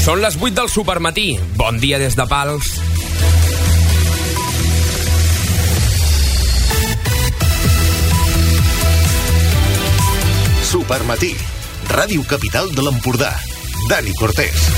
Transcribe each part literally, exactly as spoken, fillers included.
Són les vuit del supermatí. Bon dia des de Pals. Supermatí, Ràdio Capital de l'Empordà. Dani Cortés.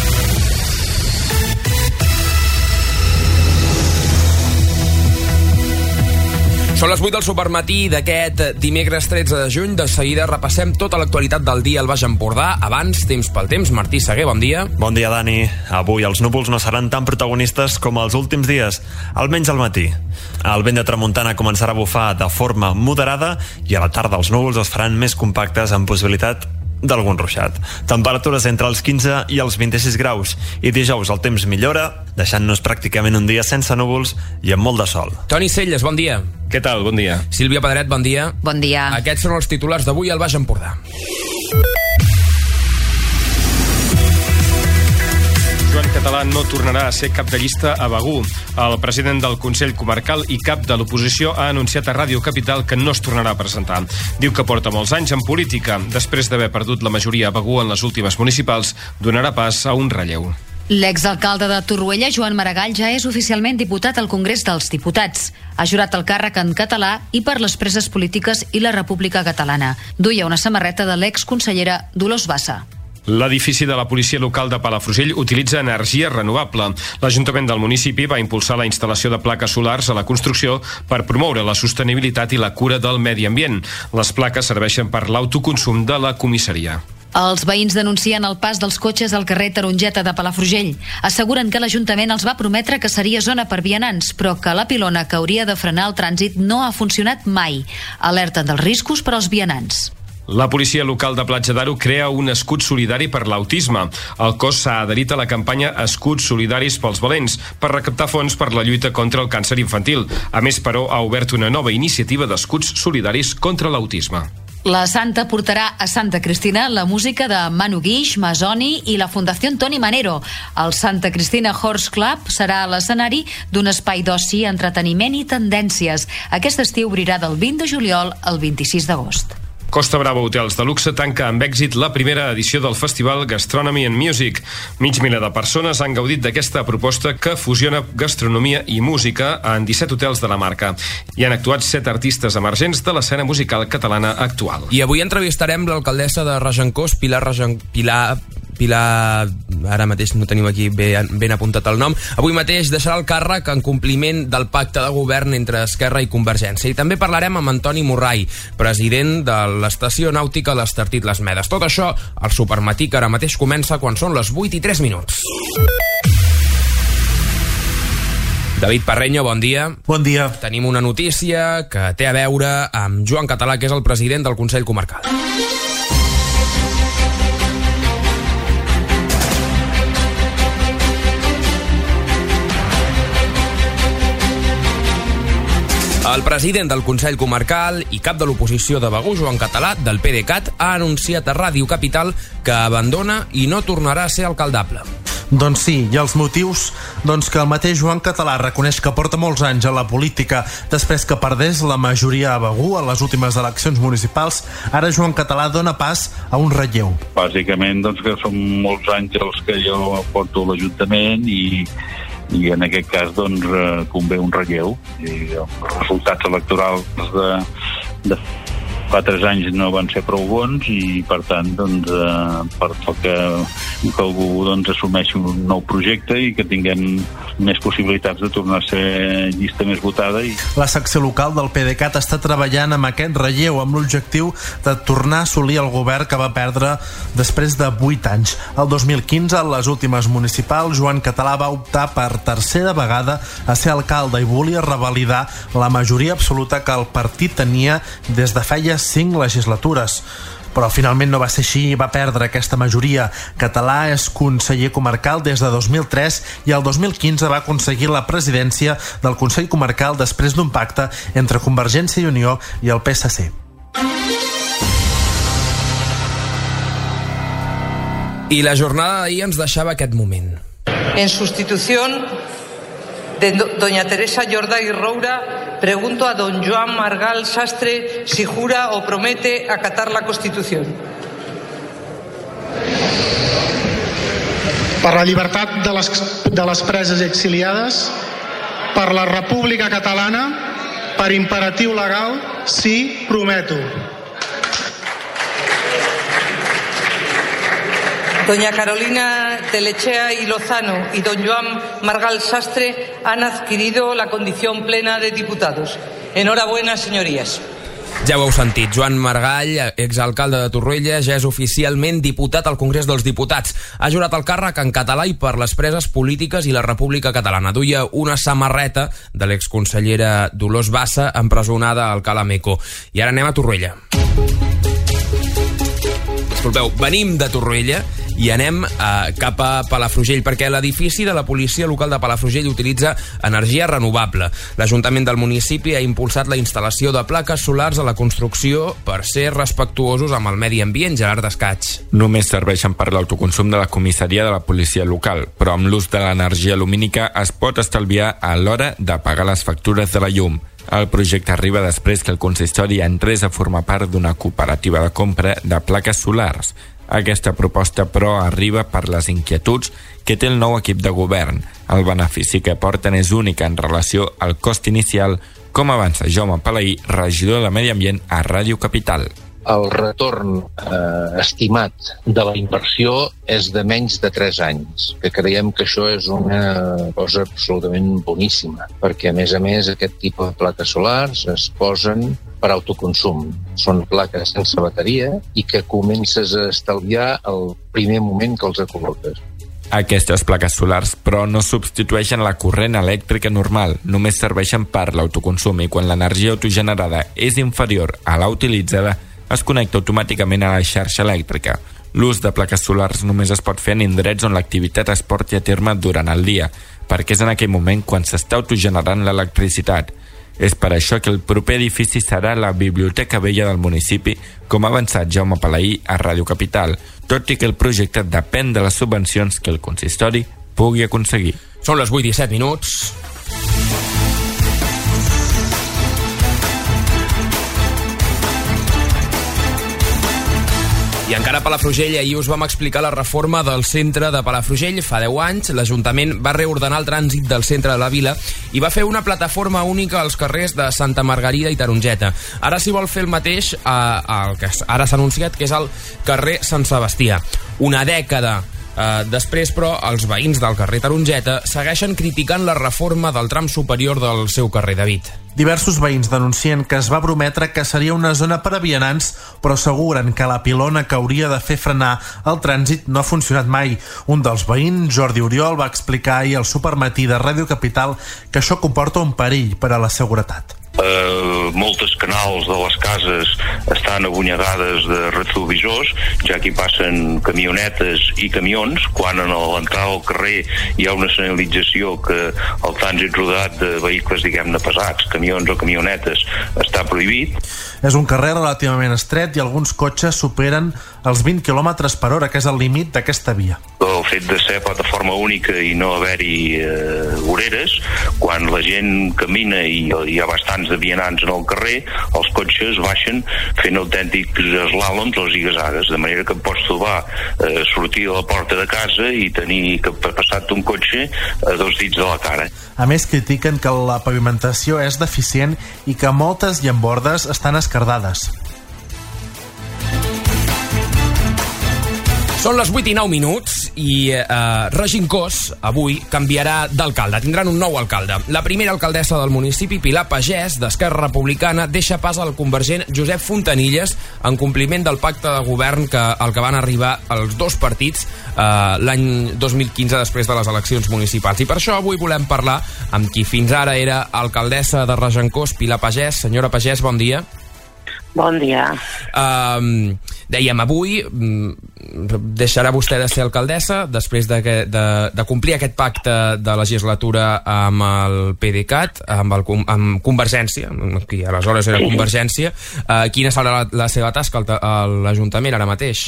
Són les vuit del supermatí d'aquest dimecres tretze de juny. De seguida repassem tota l'actualitat del dia al Baix Empordà. Abans, temps pel temps. Martí Seguer, bon dia. Bon dia, Dani. Avui els núvols no seran tan protagonistes com els últims dies, almenys al matí. El vent de tramuntana començarà a bufar de forma moderada i a la tarda els núvols es faran més compactes amb possibilitat d'algun ruixat. Temperatures entre els quinze i els vint-i-sis graus. I dijous el temps millora, deixant-nos pràcticament un dia sense núvols i amb molt de sol. Toni Celles, bon dia. Què tal? Bon dia. Sílvia Pedret, bon dia. Bon dia. Aquests són els titulars d'avui al Baix Empordà. Joan Català no tornarà a ser cap de llista a Begur. El president del Consell Comarcal i cap de l'oposició ha anunciat a Ràdio Capital que no es tornarà a presentar. Diu que porta molts anys en política. Després d'haver perdut la majoria a Begur en les últimes municipals, donarà pas a un relleu. L'exalcalde de Torroella, Joan Maragall, ja és oficialment diputat al Congrés dels Diputats. Ha jurat el càrrec en català i per les preses polítiques i la República Catalana. Duia una samarreta de l'exconsellera Dolors Bassa. L'edifici de la policia local de Palafrugell utilitza energia renovable. L'Ajuntament del municipi va impulsar la instal·lació de plaques solars a la construcció per promoure la sostenibilitat i la cura del medi ambient. Les plaques serveixen per l'autoconsum de la comissaria. Els veïns denuncien el pas dels cotxes al carrer Tarongeta de Palafrugell. Asseguren que l'Ajuntament els va prometre que seria zona per vianants, però que la pilona que hauria de frenar el trànsit no ha funcionat mai. Alerten dels riscos per als vianants. La policia local de Platja d'Aro crea un escut solidari per l'autisme. El cos s'ha adherit a la campanya Escuts Solidaris pels Valents per recaptar fons per la lluita contra el càncer infantil. A més, però, ha obert una nova iniciativa d'escuts solidaris contra l'autisme. La Santa portarà a Santa Cristina la música de Manu Guix, Masoni i la Fundació Toni Manero. El Santa Cristina Horse Club serà a l'escenari d'un espai d'oci, entreteniment i tendències. Aquest estiu obrirà del vint de juliol al vint-i-sis d'agost. Costa Brava Hotels de Luxe tanca amb èxit la primera edició del festival Gastronomy and Music. Mig miler de persones han gaudit d'aquesta proposta que fusiona gastronomia i música en disset hotels de la marca. Hi han actuat set artistes emergents de l'escena musical catalana actual. I avui entrevistarem l'alcaldessa de Regencós, Pilar Regen... Pilar... Pilar, ara mateix no tenim aquí ben, ben apuntat el nom, avui mateix deixarà el càrrec en compliment del pacte de govern entre Esquerra i Convergència. I també parlarem amb Antoni Morrai, president de l'estació nàutica l'Estartit Les Medes. Tot això al supermatí, que ara mateix comença quan són les vuit i tres minuts. David Parreño, bon dia. Bon dia. Tenim una notícia que té a veure amb Joan Català, que és el president del Consell Comarcal. El president del Consell Comarcal i cap de l'oposició de Begur, Joan Català, del PDeCAT, ha anunciat a Ràdio Capital que abandona i no tornarà a ser alcaldable. Doncs sí, i els motius? Doncs que el mateix Joan Català reconeix que porta molts anys a la política després que perdés la majoria a Begur a les últimes eleccions municipals. Ara Joan Català dona pas a un relleu. Bàsicament, doncs que són molts anys els que jo porto a l'Ajuntament i i en aquest cas doncs convé un relleu, i els resultats electorals de, de fa tres anys no van ser prou bons i per tant doncs per que, que algú doncs assumeixi un nou projecte i que tinguem més possibilitats de tornar a ser llista més votada. I... La secció local del PDeCAT està treballant amb aquest relleu amb l'objectiu de tornar a assolir el govern que va perdre després de vuit anys. El dos mil quinze, a les últimes municipals, Joan Català va optar per tercera vegada a ser alcalde i volia revalidar la majoria absoluta que el partit tenia des de feia cinc legislatures. Però finalment no va ser així i va perdre aquesta majoria. Català és conseller comarcal des de dos mil tres i el dos mil quinze va aconseguir la presidència del Consell Comarcal després d'un pacte entre Convergència i Unió i el P S C. I la jornada d'ahir ens deixava aquest moment. En sustitución de doña Teresa Jordá y Roura, pregunto a don Joan Margal Sastre si jura o promete acatar la Constitución. per la llibertat de les, de les preses i exiliades, per la República Catalana, per imperatiu legal, sí, prometo. Doña Carolina Telechea y Lozano y don Joan Margal Sastre han adquirido la condición plena de diputados. Enhorabuena, señorías. Ja ho heu sentit, Joan Margall, exalcalde de Torroella, ja és oficialment diputat al Congrés dels Diputats. Ha jurat el càrrec en català i per les preses polítiques i la República Catalana. Duia una samarreta de l'exconsellera Dolors Bassa, empresonada al Cala Meco. I ara anem a Torroella. Disculpeu, venim de Torroella i anem eh, cap a Palafrugell, perquè l'edifici de la policia local de Palafrugell utilitza energia renovable. L'Ajuntament del municipi ha impulsat la instal·lació de plaques solars a la construcció per ser respectuosos amb el medi ambient. Gerard Descaig. Només serveixen per l'autoconsum de la comissaria de la policia local, però amb l'ús de l'energia lumínica es pot estalviar a l'hora de pagar les factures de la llum. El projecte arriba després que el consistori entrés a formar part d'una cooperativa de compra de plaques solars. Aquesta proposta, però, arriba per les inquietuds que té el nou equip de govern. El benefici que porten és únic en relació al cost inicial, com avança Jaume Palaí, regidor de Medi Ambient a Ràdio Capital. El retorn eh, estimat de la inversió és de menys de tres anys, que creiem que això és una cosa absolutament boníssima, perquè a més a més aquest tipus de plaques solars es posen per autoconsum. Són plaques sense bateria i que comences a estalviar el primer moment que els col·loques. Aquestes plaques solars, però, no substitueixen la corrent elèctrica normal, només serveixen per l'autoconsum i quan l'energia autogenerada és inferior a la utilitzada, es connecta automàticament a la xarxa elèctrica. L'ús de plaques solars només es pot fer en indrets on l'activitat es porti a terme durant el dia, perquè és en aquell moment quan s'està autogenerant l'electricitat. És per això que el proper edifici serà la Biblioteca Vella del municipi, com ha avançat Jaume Palaí a Ràdio Capital, tot i que el projecte depèn de les subvencions que el consistori pugui aconseguir. Són les vuit i disset minuts. I encara a Palafrugell, ahir us vam explicar la reforma del centre de Palafrugell. Fa deu anys, l'Ajuntament va reordenar el trànsit del centre de la vila i va fer una plataforma única als carrers de Santa Margarida i Tarongeta. Ara s'hi vol fer el mateix a, a, al que ara s'ha anunciat, que és el carrer Sant Sebastià. Una dècada Uh, després, però, els veïns del carrer Tarongeta segueixen criticant la reforma del tram superior del seu carrer David. Diversos veïns denuncien que es va prometre que seria una zona per a vianants, però asseguren que la pilona que hauria de fer frenar el trànsit no ha funcionat mai. Un dels veïns, Jordi Oriol, va explicar ahir al Supermatí de Ràdio Capital que això comporta un perill per a la seguretat. Uh, moltes canals de les cases estan abonyegades de retrovisors, ja que hi passen camionetes i camions, quan a l'entrada al carrer hi ha una senyalització que el trànsit rodat de vehicles, diguem-ne, pesats, camions o camionetes, està prohibit. És un carrer relativament estret i alguns cotxes superen els vint quilòmetres per hora, que és el límit d'aquesta via. El fet de ser plataforma única i no haver-hi eh, voreres, quan la gent camina i hi ha bastants de vianants en el carrer, els cotxes baixen fent autèntics eslàloms o zigazagues, de manera que pots trobar eh, sortir de la porta de casa i tenir que passar-te un cotxe a dos dits de la cara. A més, critiquen que la pavimentació és deficient i que moltes llambordes estan esquerdades. Són les vuit i nou minuts i eh, Regencós avui canviarà d'alcalde. Tindran un nou alcalde. La primera alcaldessa del municipi, Pilar Pagès, d'Esquerra Republicana, deixa pas al convergent Josep Fontanilles en compliment del pacte de govern que, al que van arribar els dos partits eh, l'any dos mil quinze després de les eleccions municipals. I per això avui volem parlar amb qui fins ara era alcaldessa de Regencós, Pilar Pagès. Senyora Pagès, bon dia. Bon dia. Um, dèiem, avui um, deixarà vostè de ser alcaldessa després de, que, de, de complir aquest pacte de legislatura amb el PDeCAT, amb, el, amb Convergència, que aleshores era Convergència. Uh, quina serà la, la seva tasca a l'Ajuntament ara mateix?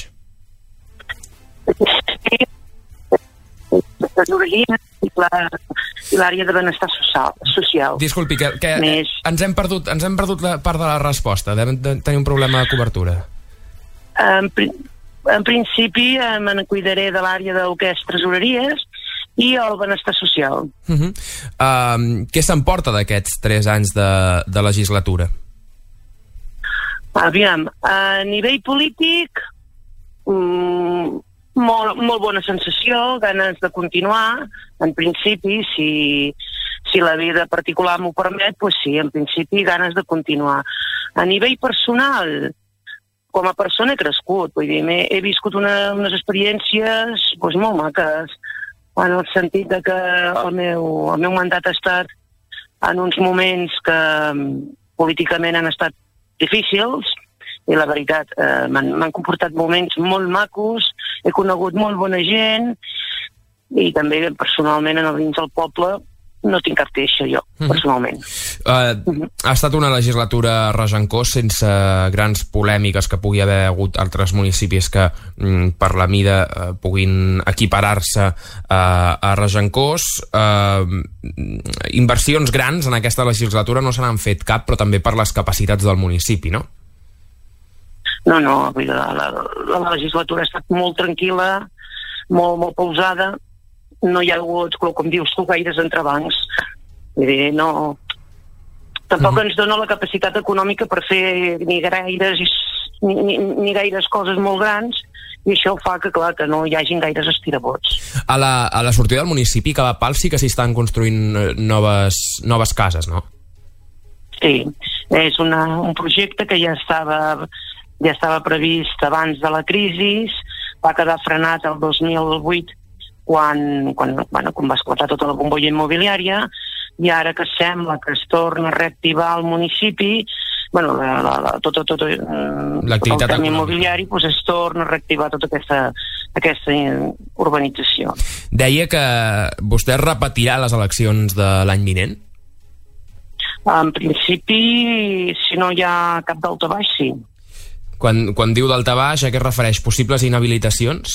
I l'àrea de benestar social. social. Disculpi, que, que Més... ens hem perdut, ens hem perdut la part de la resposta. Devem de tenir un problema de cobertura. Um, en principi eh, me'n cuidaré de l'àrea del que és tresoreries i el benestar social. Uh -huh. uh, què s'emporta d'aquests tres anys de, de legislatura? Aviam, a nivell polític, mm, molt, molt bona sensació, ganes de continuar. En principi, si, si la vida particular m'ho permet, doncs sí, en principi ganes de continuar. A nivell personal, com a persona he crescut, vull dir, he, he viscut una, unes experiències doncs, molt maques, en el sentit de que el meu, el meu mandat ha estat en uns moments que políticament han estat difícils, i la veritat, eh, m'han comportat moments molt macos, he conegut molt bona gent, i també personalment en el dins del poble no tinc cap queixa jo, mm-hmm. personalment. Uh, mm-hmm. Ha estat una legislatura a Regencós sense grans polèmiques que pugui haver hagut altres municipis que mm, per la mida uh, puguin equiparar-se uh, a Regencós. Uh, inversions grans en aquesta legislatura no se n'han fet cap, però també per les capacitats del municipi, no? No, no, la, la, la legislatura ha estat molt tranquil·la, molt, molt pausada, no hi ha hagut, com dius tu, gaires entrebancs. Vull dir, no... Tampoc uh-huh. ens dona la capacitat econòmica per fer ni gaires, ni, ni, ni gaires coses molt grans, i això fa que, clar, que no hi hagin gaires estirabots. A la, a la sortida del municipi, Cava Pals, sí que s'hi estan construint noves, noves cases, no? Sí, és una, un projecte que ja estava... ja estava previst abans de la crisi, va quedar frenat el dos mil vuit quan, quan, bueno, quan va esclatar tota la bombolla immobiliària, i ara que sembla que es torna a reactivar el municipi, bueno, la, la, la, tot, tot, tot, tot el tema immobiliari, pues es torna a reactivar tota aquesta, aquesta urbanització. Deia que vostè repetirà les eleccions de l'any vinent? En principi, si no hi ha cap daltabaix, sí. Quan, quan diu daltabaix, a què es refereix? Possibles inhabilitacions?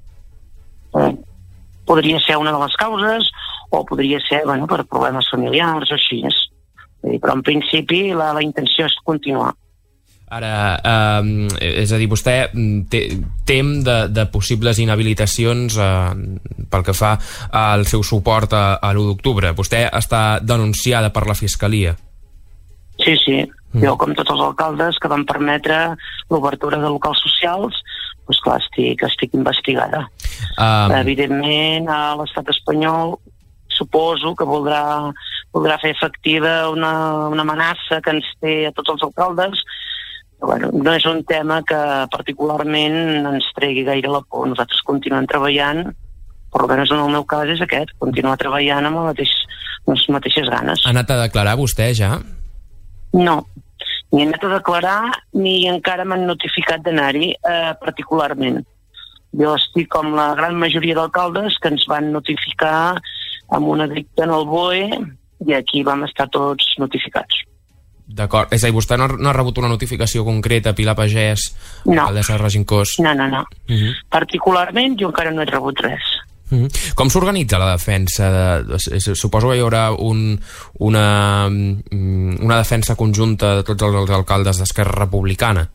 Eh, podria ser una de les causes, o podria ser, bueno, per problemes familiars o així. Però en principi la, la intenció és continuar. Ara, eh, és a dir, vostè te, tem de, de possibles inhabilitacions eh, pel que fa al seu suport a, a l'u d'octubre. Vostè està denunciada per la Fiscalia. Sí, sí. Jo, com tots els alcaldes que van permetre l'obertura de locals socials, doncs clar, estic, estic investigada. Um... Evidentment, a l'estat espanyol suposo que voldrà, voldrà fer efectiva una, una amenaça que ens té a tots els alcaldes. Però, bueno, no és un tema que particularment ens tregui gaire la por. Nosaltres continuem treballant, per almenys en el meu cas és aquest, continuar treballant amb, mateix, amb les mateixes ganes. Ha anat a declarar vostè ja? No, ni he anat a declarar ni encara m'han notificat d'anar-hi eh, particularment. Jo estic com la gran majoria d'alcaldes que ens van notificar amb una edicte en el B O E i aquí vam estar tots notificats. D'acord, és a dir, vostè no, no ha rebut una notificació concreta, Pilar Pagès, no. alcaldessa de Regencós? No, no, no. Uh-huh. Particularment jo encara no he rebut res. Uh-huh. Com s'organitza la defensa? De, suposo que hi haurà un, una, una defensa conjunta de tots els alcaldes d'Esquerra Republicana?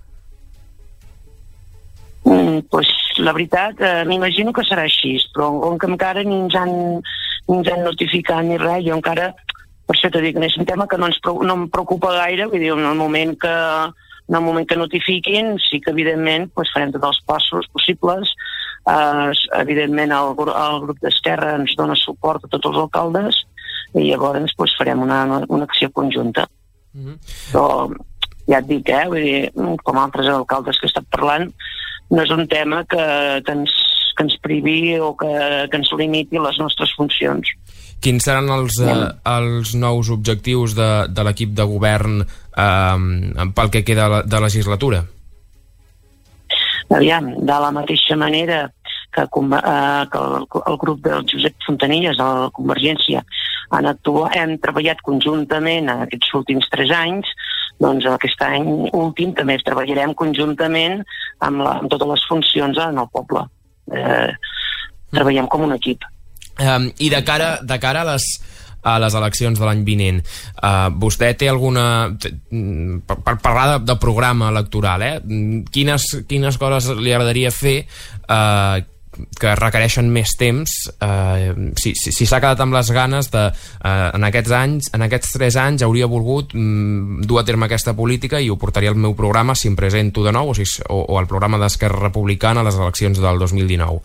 Mm, pues, la veritat, eh, m'imagino que serà així, però com que encara ni ens han, ni ens han notificat ni res, jo encara, per això t'ho dic, és un tema que no, ens, no em preocupa gaire, vull dir, en el moment que, en el moment que notifiquin, sí que evidentment pues, farem tots els passos possibles. Uh, evidentment el, el grup d'Esquerra ens dona suport a tots els alcaldes i llavors pues, farem una, una acció conjunta. Mm-hmm. Però ja et dic, eh, vull dir, com altres alcaldes que he estat parlant, no és un tema que, que, ens, que ens privi o que, que ens limiti les nostres funcions. Quins seran els, eh, els nous objectius de, de l'equip de govern eh, pel que queda de legislatura? Aviam, de la mateixa manera que, eh, que el, el grup del Josep Fontanilles, de la Convergència, han actuat, hem treballat conjuntament en aquests últims tres anys, doncs aquest any últim també treballarem conjuntament amb, la, amb totes les funcions en el poble. Eh, treballem com un equip. Um, I de cara, de cara a les a les eleccions de l'any vinent. Uh, vostè té alguna... Per, per parlar de, de programa electoral, eh? Quines, quines coses li agradaria fer uh, que requereixen més temps, eh, si s'ha si, si quedat amb les ganes de, eh, en aquests anys, en aquests tres anys hauria volgut mm, dur a terme aquesta política i ho portaria al meu programa si em presento de nou o, si, o, o al programa d'Esquerra Republicana a les eleccions del dos mil dinou.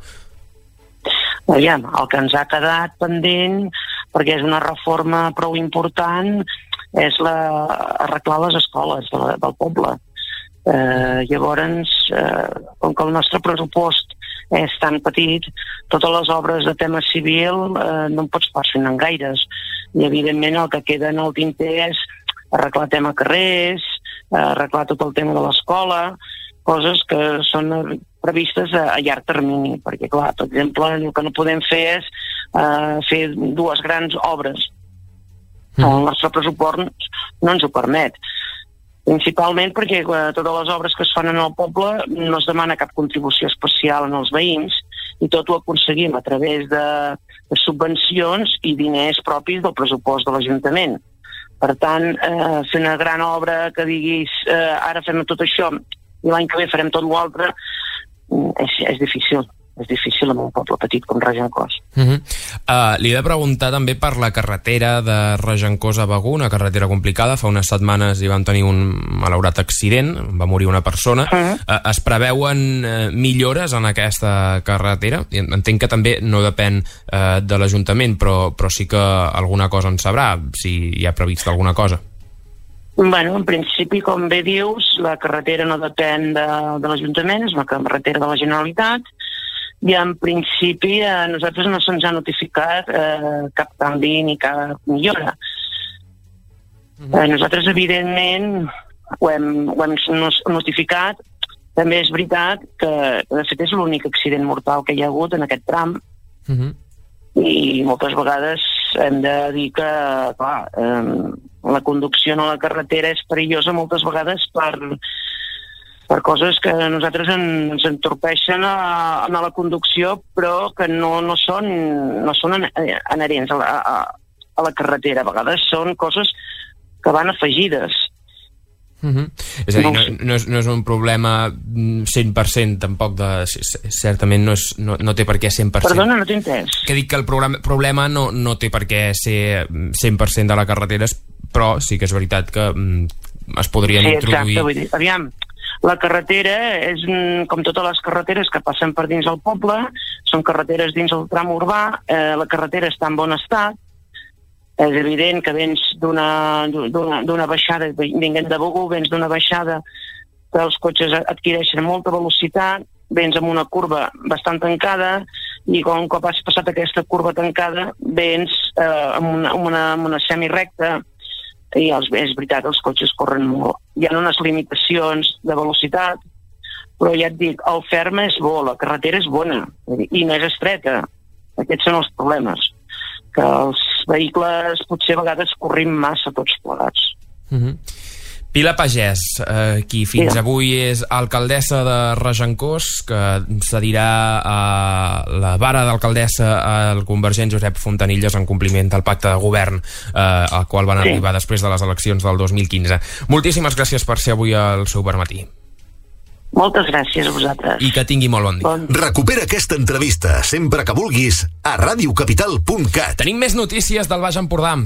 Aviam, el que ens ha quedat pendent, perquè és una reforma prou important, és la, arreglar les escoles de la, del poble. Eh, llavors, eh, com que el nostre pressupost és tan petit, totes les obres de tema civil eh, no en pots pas fer en gaires, i evidentment el que queda en el tinter és arreglar tema carrers, eh, arreglar tot el tema de l'escola, coses que són previstes a, a llarg termini, perquè clar, per exemple, el que no podem fer és eh, fer dues grans obres. Mm. El nostre pressupost no ens ho permet. Principalment perquè eh, totes les obres que es fan en el poble no es demana cap contribució especial en els veïns i tot ho aconseguim a través de, de subvencions i diners propis del pressupost de l'Ajuntament. Per tant, eh, fer una gran obra que diguis eh, ara fem tot això i l'any que ve farem tot l'altre, és, és difícil. És difícil en un poble petit com Regencós. Uh -huh. uh, li he de preguntar també per la carretera de Regencós a Begur, una carretera complicada. Fa unes setmanes hi vam tenir un malaurat accident, va morir una persona. Uh -huh. uh, es preveuen uh, millores en aquesta carretera? Entenc que també no depèn uh, de l'Ajuntament, però, però sí que alguna cosa en sabrà, si hi ha previst alguna cosa. Bueno, en principi, com bé dius, la carretera no depèn de, de l'Ajuntament, és una carretera de la Generalitat, i en principi a nosaltres no se'ns ha notificat eh, cap canvi ni cap millora. Mm-hmm. Eh, nosaltres, evidentment, ho hem, ho hem notificat. També és veritat que, de fet, és l'únic accident mortal que hi ha hagut en aquest tram. Mm-hmm. I moltes vegades hem de dir que, clar, eh, la conducció en la carretera és perillosa moltes vegades per... per coses que a nosaltres ens entorpeixen a, a la conducció, però que no, no són, no són adherents a la, a, a la carretera. A vegades són coses que van afegides. Uh-huh. És a dir, no, no, és, no és un problema cent per cent tampoc de... Certament no, és, no, no té per què cent per cent. Perdona, no t'he entès. Que dic que el problema, problema no, no té per què ser cent per cent de la carretera, però sí que és veritat que mm, es podrien sí, introduir... Sí, exacte, vull dir, aviam, la carretera és, com totes les carreteres que passen per dins del poble, són carreteres dins el tram urbà, eh, la carretera està en bon estat, és evident que vens d'una d'una baixada, vinguent de Begur, vens d'una baixada que els cotxes adquireixen molta velocitat, vens amb una curva bastant tancada i com cop has passat aquesta curva tancada vens eh, amb, una, amb, una, amb una semirecta i els, és veritat, els cotxes corren molt. Hi ha unes limitacions de velocitat, però ja et dic, el ferm és bo, la carretera és bona i no és estreta. Aquests són els problemes, que els vehicles potser a vegades corrim massa tots plegats. Uh-huh. Pilar Pagès, eh, qui fins sí. avui és alcaldessa de Regencós, que cedirà a la vara d'alcaldessa al convergent Josep Fontanilles en compliment del pacte de govern eh, al qual van sí. arribar després de les eleccions del dos mil quinze. Moltíssimes gràcies per ser avui al seu Supermatí. Moltes gràcies a vosaltres. I que tingui molt bon dia. Bon. Recupera aquesta entrevista sempre que vulguis a radiocapital punt cat. Tenim més notícies del Baix Empordà.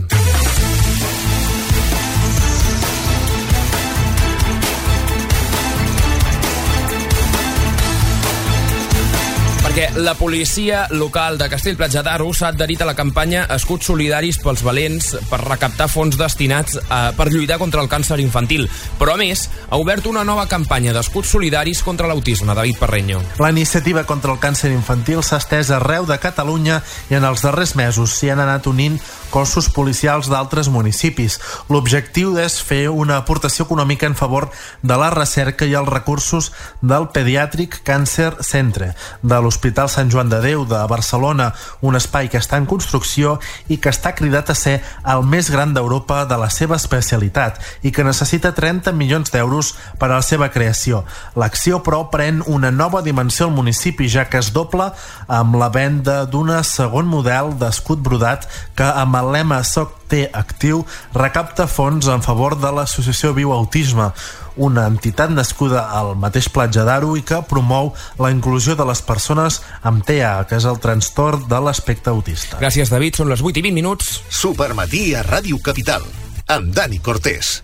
Perquè la policia local de Castell-Platja d'Aro s'ha adherit a la campanya Escuts Solidaris pels Valents per recaptar fons destinats a, per lluitar contra el càncer infantil. Però, a més, ha obert una nova campanya d'escuts solidaris contra l'autisme. David Parreño. La iniciativa contra el càncer infantil s'ha estès arreu de Catalunya i en els darrers mesos s'hi han anat unint cossos policials d'altres municipis. L'objectiu és fer una aportació econòmica en favor de la recerca i els recursos del Pediatric Cancer Centre de l'Hospital Sant Joan de Déu de Barcelona, un espai que està en construcció i que està cridat a ser el més gran d'Europa de la seva especialitat i que necessita trenta milions d'euros per a la seva creació. L'acció, però, pren una nova dimensió al municipi, ja que es dobla amb la venda d'un segon model d'escut brodat que amb amb el lema Soc T Actiu, recapta fons en favor de l'associació Viu Autisme, una entitat nascuda al mateix Platja d'Aro i que promou la inclusió de les persones amb T A, que és el trastorn de l'espectre autista. Gràcies, David. Són les vuit i vint minuts. Supermatí a Ràdio Capital, amb Dani Cortés.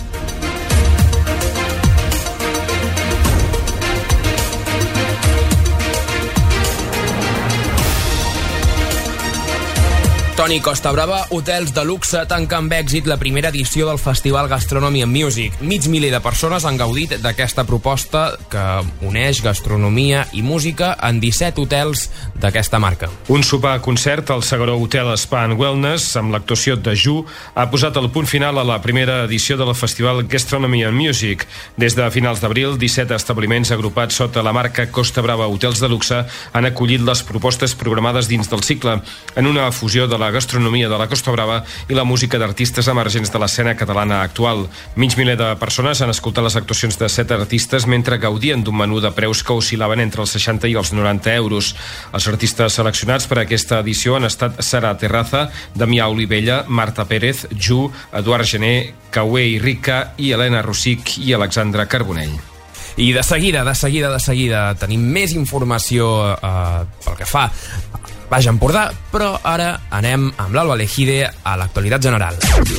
Toni Costabrava, hotels de luxe tanca amb èxit la primera edició del Festival Gastronomy and Music. Mig miler de persones han gaudit d'aquesta proposta que uneix gastronomia i música en disset hotels d'aquesta marca. Un sopar-concert al Segaró Hotel Spa and Wellness amb l'actuació de Ju ha posat el punt final a la primera edició del Festival Gastronomy and Music. Des de finals d'abril, disset establiments agrupats sota la marca Costa Brava Hotels de Luxe han acollit les propostes programades dins del cicle, en una fusió de la gastronomia de la Costa Brava i la música d'artistes emergents de l'escena catalana actual. Mig miler de persones han escoltat les actuacions de set artistes mentre gaudien d'un menú de preus que oscil·laven entre els seixanta i els noranta euros. Els artistes seleccionats per a aquesta edició han estat Sara Terraza, Damià Olivella, Marta Pérez, Ju, Eduard Gené, Caué i Rica i Helena Rossic i Alexandra Carbonell. I de seguida, de seguida, de seguida tenim més informació eh, pel que fa Baix Empordà, però ara anem amb l'Alba Lejide a l'actualitat general.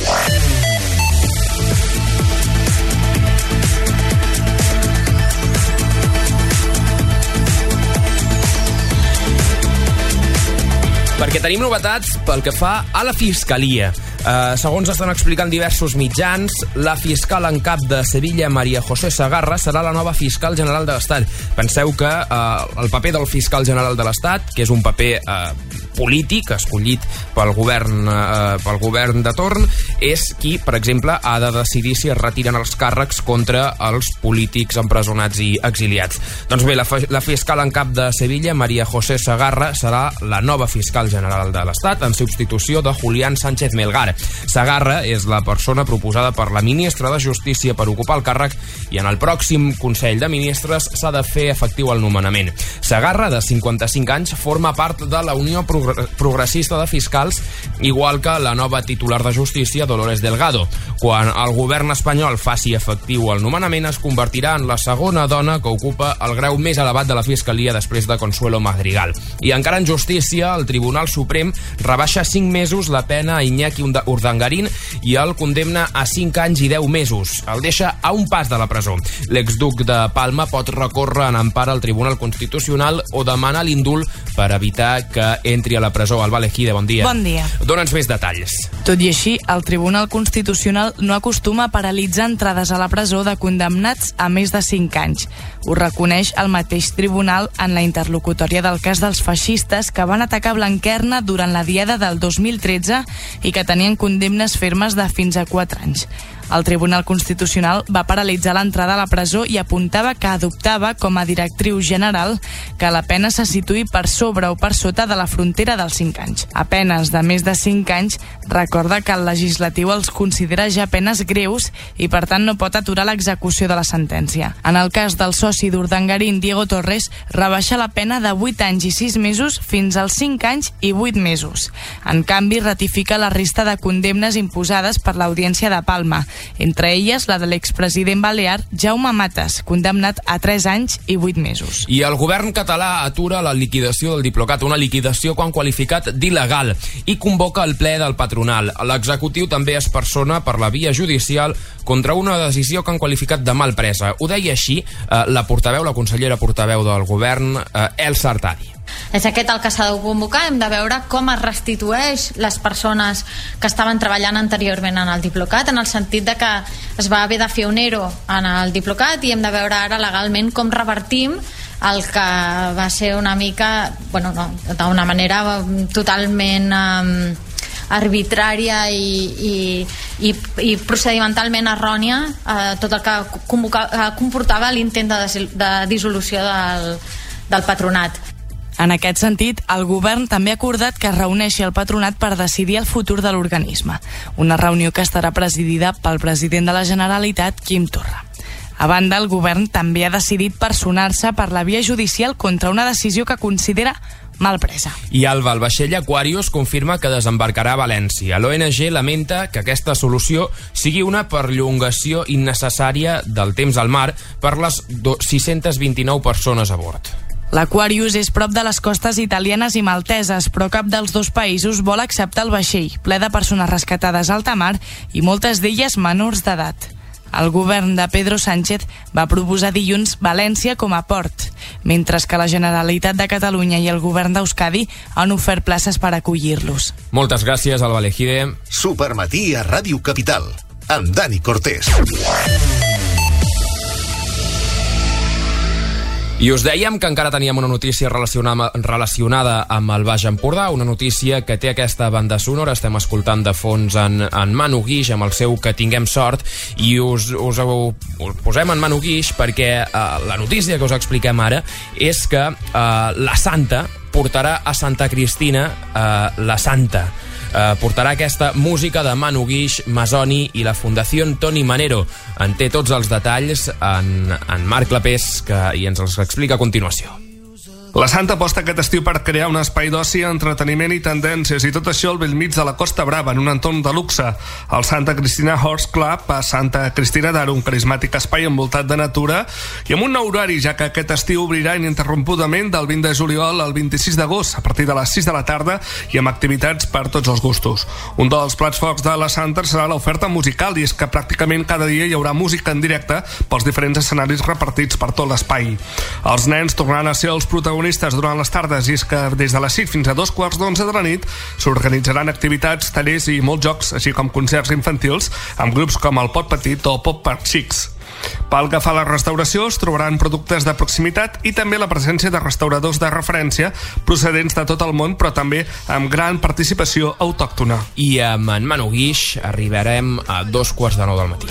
Perquè tenim novetats pel que fa a la Fiscalia. Uh, segons estan explicant diversos mitjans, la fiscal en cap de Sevilla, María José Segarra, serà la nova fiscal general de l'Estat. Penseu que uh, el paper del fiscal general de l'Estat, que és un paper uh, polític, escollit pel govern, uh, pel govern de torn, és qui, per exemple, ha de decidir si es retiren els càrrecs contra els polítics empresonats i exiliats. Doncs bé, la, la fiscal en cap de Sevilla, María José Segarra, serà la nova fiscal general de l'Estat en substitució de Julián Sánchez Melgar. Segarra és la persona proposada per la ministra de Justícia per ocupar el càrrec i en el pròxim Consell de Ministres s'ha de fer efectiu el nomenament. Segarra, de cinquanta-cinc anys, forma part de la Unió Progressista de Fiscals, igual que la nova titular de Justícia, Dolores Delgado. Quan el govern espanyol faci efectiu el nomenament, es convertirà en la segona dona que ocupa el grau més elevat de la Fiscalia després de Consuelo Madrigal. I encara en Justícia, el Tribunal Suprem rebaixa cinc mesos la pena a Iñaki Urdangarín i el condemna a cinc anys i deu mesos. El deixa a un pas de la presó. L'exduc de Palma pot recórrer en empara al Tribunal Constitucional o demanar l'indult per evitar que entri a la presó. Alba Lejide, bon dia. Bon dia. Dóna'ns més detalls. Tot i així, el Tribunal Constitucional no acostuma a paralitzar entrades a la presó de condemnats a més de cinc anys. Ho reconeix el mateix tribunal en la interlocutòria del cas dels feixistes que van atacar Blanquerna durant la diada del dos mil tretze i que tenien condemnes fermes de fins a quatre anys. El Tribunal Constitucional va paralitzar l'entrada a la presó i apuntava que adoptava com a directriu general que la pena se situï per sobre o per sota de la frontera dels cinc anys. A penes de més de cinc anys, recorda que el legislatiu els considera ja penes greus i per tant no pot aturar l'execució de la sentència. En el cas del soci d'Urdangarín, Diego Torres, rebaixa la pena de vuit anys i sis mesos fins als cinc anys i vuit mesos. En canvi, ratifica la resta de condemnes imposades per l'Audiència de Palma, entre elles la de l'expresident balear Jaume Matas, condemnat a tres anys i vuit mesos. I el govern català atura la liquidació del Diplocat, una liquidació que han qualificat d'il·legal, i convoca el ple del patronal. L'executiu també es persona per la via judicial contra una decisió que han qualificat de mal presa. Ho deia així eh, la portaveu, la consellera portaveu del govern, eh, Elsa Artadi. És aquest el que s'ha de convocar. Hem de veure com es restitueix les persones que estaven treballant anteriorment en el Diplocat, en el sentit de que es va haver de fer un ERO en el Diplocat i hem de veure ara legalment com revertim el que va ser una mica, bueno, no, d'una manera totalment um, arbitrària i, i, i, i procedimentalment errònia, eh, tot el que convoca, eh, comportava l'intent de, de dissolució del, del patronat. En aquest sentit, el govern també ha acordat que es reuneixi el patronat per decidir el futur de l'organisme, una reunió que estarà presidida pel president de la Generalitat, Quim Torra. A banda, el govern també ha decidit personar-se per la via judicial contra una decisió que considera mal presa. I Alba, el vaixell Aquarius confirma que desembarcarà a València. L'O N G lamenta que aquesta solució sigui una perllongació innecessària del temps al mar per les sis-centes vint-i-nou persones a bord. L'Aquarius és prop de les costes italianes i malteses, però cap dels dos països vol acceptar el vaixell, ple de persones rescatades a alta mar i moltes d'elles menors d'edat. El govern de Pedro Sánchez va proposar dilluns València com a port, mentre que la Generalitat de Catalunya i el govern d'Euskadi han ofert places per acollir-los. Moltes gràcies, Alba Lejide. Supermatí a Ràdio Capital, amb Dani Cortés. I us dèiem que encara teníem una notícia relacionada, relacionada amb el Baix Empordà, una notícia que té aquesta banda sonora. Estem escoltant de fons en, en Manu Guix amb el seu Que tinguem sort, i us, us, us posem en Manu Guix perquè eh, la notícia que us expliquem ara és que eh, la Santa portarà a Santa Cristina eh, la Santa. Uh, portarà aquesta música de Manu Guix, Masoni i la Fundació Toni Manero. En té tots els detalls en, en Marc Clapés, que i ens els explica a continuació. La Santa aposta aquest estiu per crear un espai d'oci, entreteniment i tendències, i tot això al bell mig de la Costa Brava, en un entorn de luxe. El Santa Cristina Horse Club a Santa Cristina d'Aro, un carismàtic espai envoltat de natura i amb un nou horari, ja que aquest estiu obrirà ininterrompudament del vint de juliol al vint-i-sis d'agost, a partir de les sis de la tarda, i amb activitats per tots els gustos. Un dels plats forts de la Santa serà l'oferta musical, i és que pràcticament cada dia hi haurà música en directe pels diferents escenaris repartits per tot l'espai. Els nens tornaran a ser els protagonistes durant les tardes, i és que des de les sis fins a dos quarts d'onze de la nit s'organitzaran activitats, tallers i molts jocs, així com concerts infantils amb grups com el Pot Petit o Pop Park Chics. Pel que fa a la restauració, es trobaran productes de proximitat i també la presència de restauradors de referència procedents de tot el món, però també amb gran participació autòctona. I amb en Manu Guix arribarem a dos quarts de nou del matí.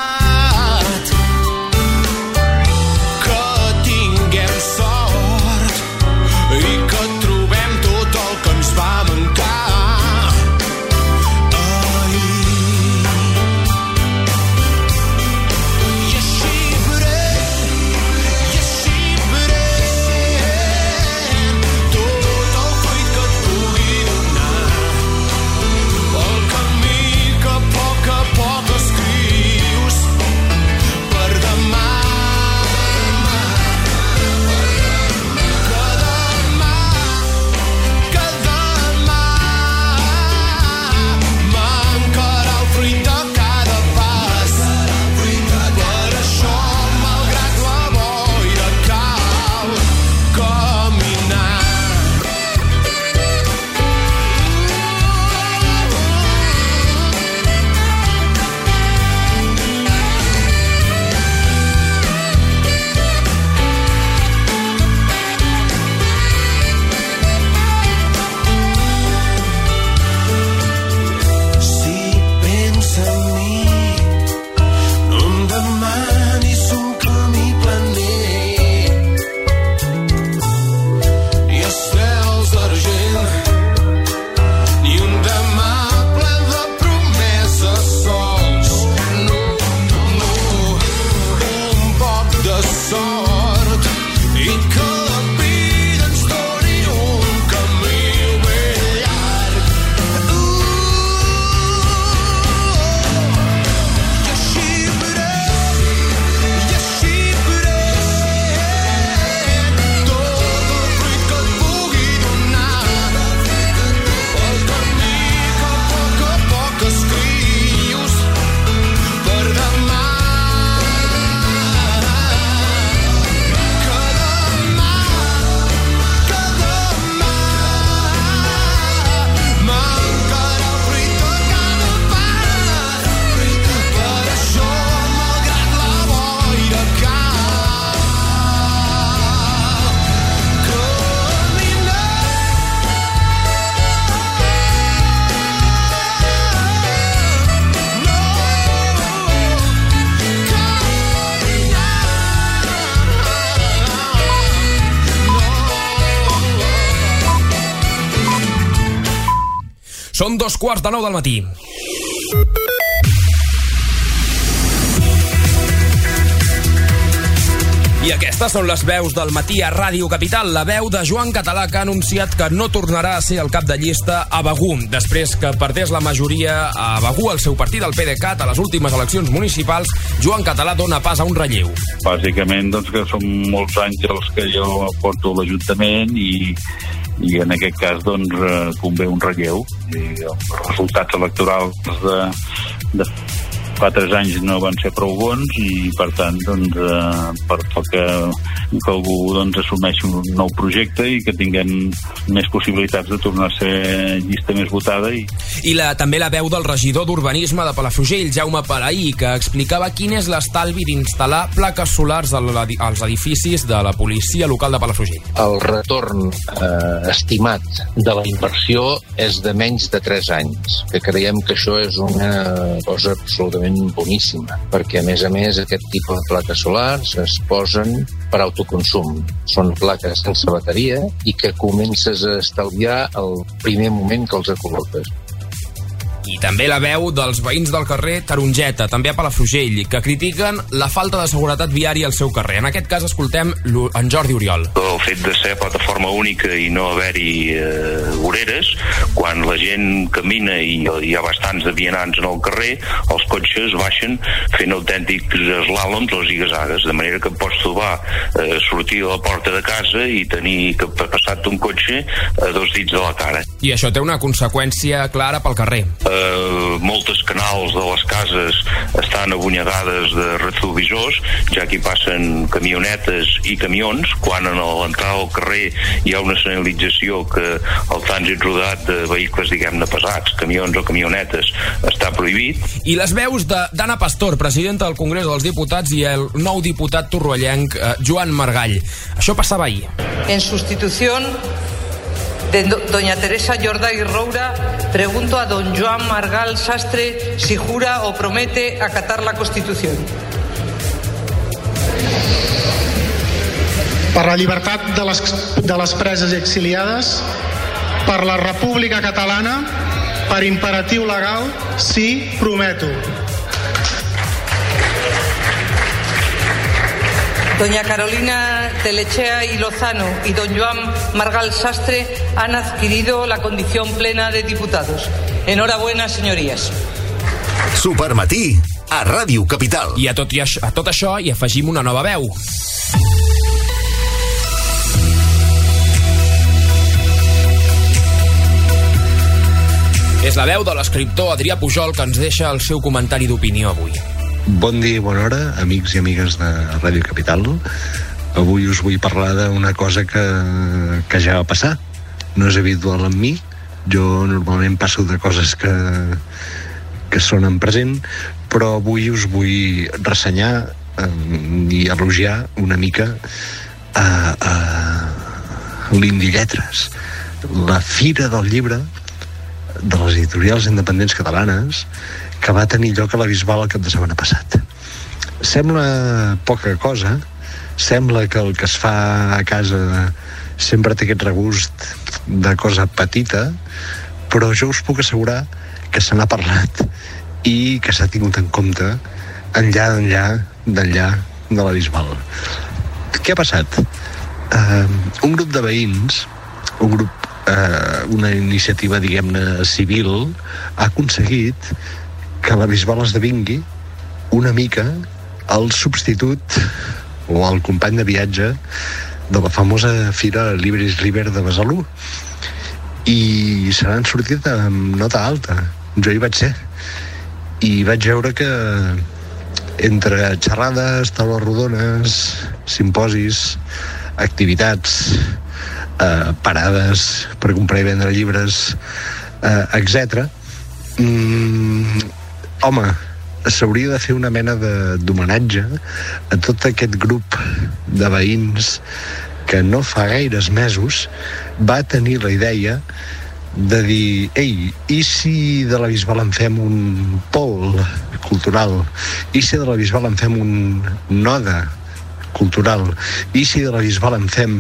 Són dos quarts de nou del matí. I aquestes són les veus del matí a Ràdio Capital. La veu de Joan Català, que ha anunciat que no tornarà a ser el cap de llista a Begur, després que perdés la majoria a Begur, el seu partit, el PDeCAT, a les últimes eleccions municipals. Joan Català dona pas a un relleu. Bàsicament, doncs, que són molts anys els que jo porto a l'Ajuntament i, i en aquest cas, doncs, convé un relleu. I els resultats electorals de, de fa tres anys no van ser prou bons i, per tant, doncs, eh, per que, que algú doncs, assumeixi un nou projecte i que tinguem més possibilitats de tornar a ser llista més votada. I, I la, també la veu del regidor d'Urbanisme de Palafrugell, Jaume Palaí, que explicava quin és l'estalvi d'instal·lar plaques solars als edificis de la policia local de Palafrugell. El retorn eh, estimat de la inversió és de menys de tres anys, que creiem que això és una cosa absolutament boníssima, perquè a més a més aquest tipus de plaques solars es posen per autoconsum. Són plaques sense bateria i que comences a estalviar el primer moment que els col·loques. I també la veu dels veïns del carrer Tarongeta, també a Palafrugell, que critiquen la falta de seguretat viària al seu carrer. En aquest cas escoltem en Jordi Oriol. El fet de ser plataforma única i no haver-hi eh, voreres, quan la gent camina i hi ha bastants de vianants en el carrer, els cotxes baixen fent autèntics eslàloms o zigazagues, de manera que pots trobar eh, sortir a la porta de casa i tenir que passar-te un cotxe a dos dits de la cara. I això té una conseqüència clara pel carrer. Uh, moltes canals de les cases estan abonyegades de retrovisors, ja que hi passen camionetes i camions, quan a l'entrada al carrer hi ha una senyalització que el trànsit rodat de vehicles, diguem-ne, pesats, camions o camionetes, està prohibit. I les veus de d'Anna Pastor, presidenta del Congrés dels Diputats, i el nou diputat torroellenc, eh, Joan Margall. Això passava ahir. En sustitución de doña Teresa Jordá y Roura, pregunto a don Joan Margall Sastre si jura o promete acatar la Constitución. Per la llibertat de les, de les preses i exiliades, per la República Catalana, per imperatiu legal, sí, prometo. Doña Carolina Telechea y Lozano y don Joan Margall Sastre han adquirido la condición plena de diputados. Enhorabuena, señorías. Supermatí, a Ràdio Capital. I a tot, i a, a tot això hi afegim una nova veu. És la veu de l'escriptor Adrià Pujol, que ens deixa el seu comentari d'opinió avui. Bon dia i bona hora, amics i amigues de Ràdio Capital. Avui us vull parlar d'una cosa que, que ja va passar. No és habitual en mi. Jo normalment passo de coses que, que són en present, però avui us vull ressenyar eh, i elogiar una mica a, a l'Indi Lletres, la Fira del Llibre de les editorials independents catalanes, que va tenir lloc a la Bisbal el cap de setmana passat. Sembla poca cosa, sembla que el que es fa a casa sempre té aquest regust de cosa petita, però jo us puc assegurar que se n'ha parlat i que s'ha tingut en compte enllà, enllà, d'enllà de la Bisbal. Què ha passat? Uh, un grup de veïns, un grup, uh, una iniciativa, diguem-ne, civil, ha aconseguit que la Bisbal esdevingui una mica el substitut o el company de viatge de la famosa fira Libris River de Besalú, i se n'han sortit amb nota alta. Jo hi vaig ser i vaig veure que entre xerrades, taules rodones, simposis, activitats, eh, parades per comprar i vendre llibres, eh, etcètera, mm, home, s'hauria de fer una mena d'homenatge a tot aquest grup de veïns que no fa gaires mesos va tenir la idea de dir, ei, i si de la Bisbal en fem un pol cultural, i si de la Bisbal en fem un node cultural, i si de la Bisbal en fem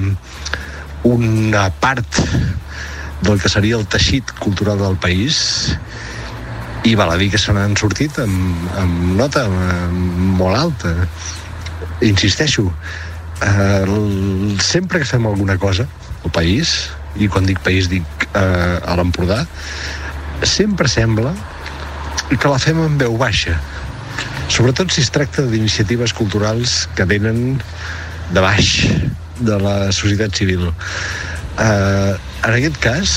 una part del que seria el teixit cultural del país. I val a dir que se n'han sortit amb, amb nota amb molt alta. Insisteixo, eh, sempre que fem alguna cosa al país, i quan dic país dic eh, a l'Empordà, sempre sembla que la fem en veu baixa, sobretot si es tracta d'iniciatives culturals que venen de baix, de la societat civil. Eh, en aquest cas,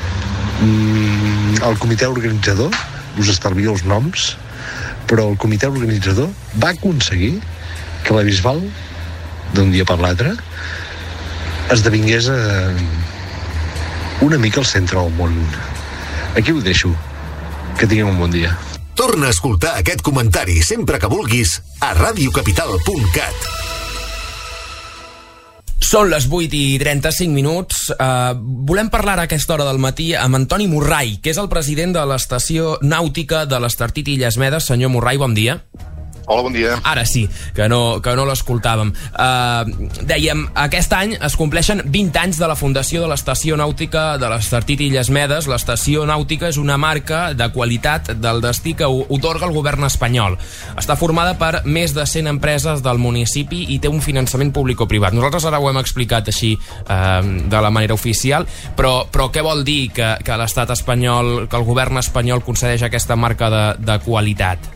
el comitè organitzador, us estalvio els noms, però el comitè organitzador va aconseguir que la Bisbal, d'un dia per l'altre, esdevingués eh, una mica al centre del món. Aquí ho deixo. Que tingueu un bon dia. Torna a escoltar aquest comentari sempre que vulguis a radiocapital punt cat. Són les vuit i trenta-cinc minuts. Uh, volem parlar a aquesta hora del matí amb Antoni Morray, que és el president de l'Estació Nàutica de l'Estartit Illes Medes. Senyor Morray, bon dia. Hola, bon dia. Ara sí, que no, que no l'escoltàvem. Uh, dèiem, aquest any es compleixen vint anys de la fundació de l'Estació Nàutica de l'Estartit Illes Medes. L'Estació Nàutica és una marca de qualitat del destí que otorga el govern espanyol. Està formada per més de cent empreses del municipi i té un finançament públic-privat. Nosaltres ara ho hem explicat així uh, de la manera oficial, però, però què vol dir que, que l'estat espanyol, que el govern espanyol concedeix aquesta marca de, de qualitat?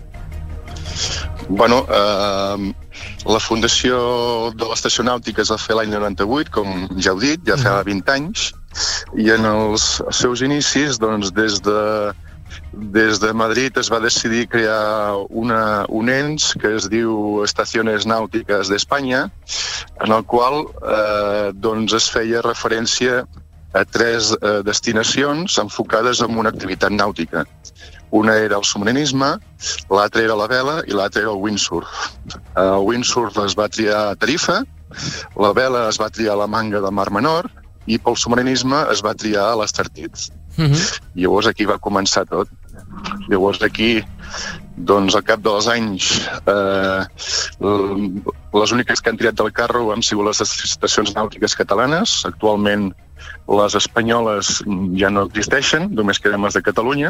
Bueno, eh, la fundació de l'Estació Nàutica es va fer l'any noranta-vuit, com ja heu dit, ja fa vint anys, i en els seus inicis, doncs, des de, des de Madrid es va decidir crear una, un ens que es diu Estaciones Náuticas de España, en el qual eh, doncs es feia referència a tres eh, destinacions enfocades en una activitat nàutica. Una era el submarinisme, l'altra era la vela i l'altra era el windsurf. El windsurf es va triar a Tarifa, la vela es va triar a la Manga de Mar Menor i pel submarinisme es va triar a l'Estartit. Uh-huh. Llavors aquí va començar tot. Llavors aquí, doncs al cap dels anys, eh, les úniques que han tirat del carro han sigut les estacions nàutiques catalanes. Actualment les espanyoles ja no existeixen, només queden les de Catalunya.